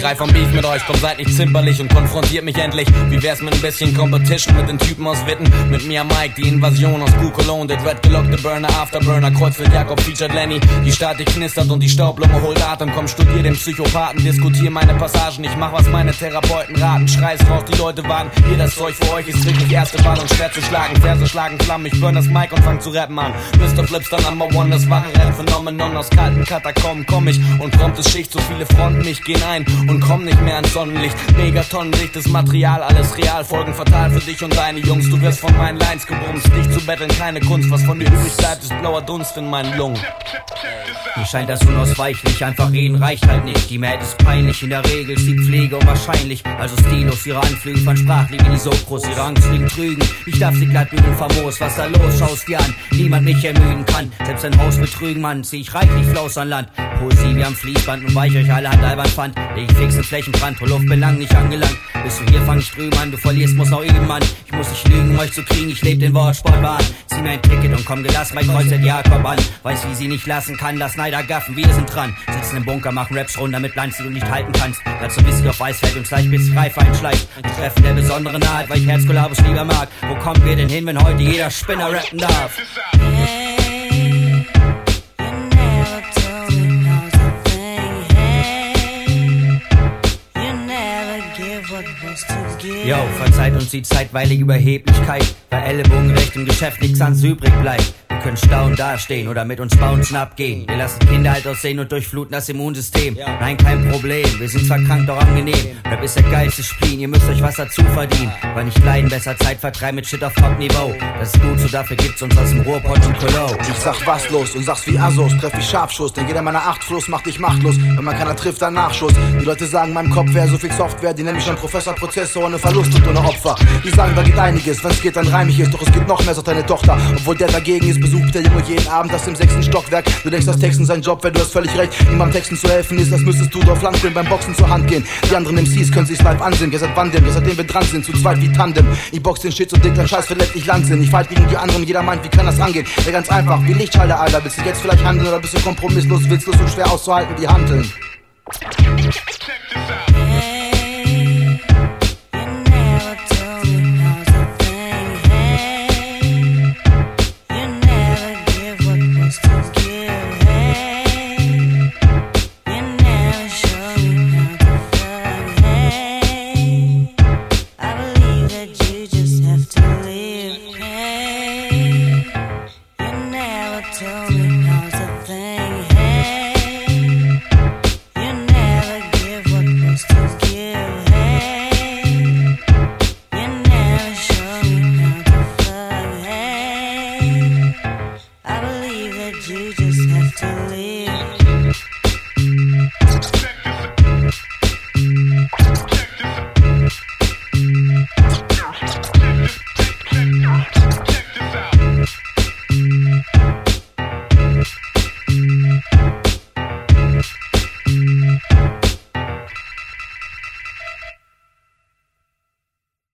Ich reif am Beef mit euch, komm seid nicht zimperlich und konfrontiert mich endlich. Wie wär's mit ein bisschen Competition mit den Typen aus Witten? Mit mir Mike, die Invasion aus Kuh-Cologne, der dreadgelockte Burner, Afterburner, Kreuzfeld Jakob featured Lenny. Die Statik knistert und die Staublunge holt Atem. Komm, studier den Psychopathen, diskutier meine Passagen. Ich mach, was meine Therapeuten raten. Schrei's raus, die Leute warten. Hier das Zeug für euch ist wirklich erste Wahl und schwer zu schlagen. Verse schlagen Flammen, ich burn das Mic und fang zu rappen an. Mr. Flipster Number One, das wahre Rap-Phänomenon. Aus kalten Katakomben komm ich und prompt es Schicht. So viele Fronten, ich geh ein und komm nicht mehr ans Sonnenlicht. Megatonnendichtes Material, alles real. Folgen fatal für dich und deine Jungs. Du wirst von meinen Lines gebumst. Dich zu betteln, keine Kunst. Was von dir übrig bleibt, ist blauer Dunst in meinen Lungen. Mir scheint das unausweichlich, einfach reden reicht halt nicht. Die Mad ist peinlich, in der Regel ist die Pflege unwahrscheinlich. Also stillos, ihre Anflüge von Sprach liegen nie so groß, ihre Angst liegen trügen. Ich darf sie glatt bügeln, famos, was da los, schaust dir an. Niemand mich ermüden kann, selbst ein Haus betrügen, Mann. Zieh ich reichlich Flaus an Land. Poesie wie am Fließband und weich euch alle Hand albern fand. Leg ich fix in Flächenbrand, vor Luft bin lang nicht angelangt. Bist du hier, fang ich drüben an, du verlierst, muss noch üben, Mann. Ich muss nicht lügen, um euch zu kriegen, ich leb den Wortsport wahr. Zieh mir ein Ticket und komm gelassen bei Kreuzfeld Jakob an. Weiß, wie sie nicht lassen kann, lass Neider gaffen, wir sind dran. Sitzen im Bunker, machen Raps rund, damit Lanz, die du nicht halten kannst. Dazu Whisky auf Eisfeld und gleich bis Reife einschleicht. Ein Treffen der besonderen Art, weil ich Herzkollabus lieber mag. Wo kommen wir denn hin, wenn heute jeder Spinner rappen darf? Yo, verzeiht uns die zeitweilige Überheblichkeit, weil Ellenbogenrecht im Geschäft nichts ans übrig bleibt. Wir können staunend dastehen oder mit uns bouncen abgehen. Wir lassen Kinder halt aussehen und durchfluten das Immunsystem. Nein, kein Problem, wir sind zwar krank, doch angenehm. Rap ist der geilste Spleen, ihr müsst euch was dazu verdienen. Weil nicht leiden, besser Zeit vertreiben mit Shit auf Top-Niveau. Das ist gut, so dafür gibt's uns aus dem Ruhrpott und Cologne. Ich sag was los und sag's wie Assos, treff ich Scharfschuss. Denn jeder meiner 8 Fluss macht dich machtlos, wenn man keiner trifft, dann Nachschuss. Die Leute sagen, in meinem Kopf wäre so viel Software, die nennen mich schon Professor, Prozessor, ohne Verlust und ohne Opfer. Die sagen, da geht einiges, wenn's geht, dann reim ich es. Doch es geht noch mehr, sagt deine Tochter. Obwohl der dagegen ist, besucht der Junge jeden Abend das im 6. Stockwerk. Du denkst, dass Texten sein Job wäre, du hast völlig recht. Ihm beim Texten zu helfen ist, als müsstest du auf Landgrillen beim Boxen zur Hand gehen. Die anderen MCs können sich's live ansehen. Wer seit wann denn? Wer seitdem wir dran sind, zu zweit wie Tandem. Ich box den Shit so dick, dein Scheiß wird letztlich Landsinn. Ich fight gegen die anderen, jeder meint, wie kann das angehen? Ja, ganz einfach, wie Lichtschalter, Alter. Willst du jetzt vielleicht handeln oder bist du kompromisslos, witzlos und schwer auszuhalten wie Hanteln?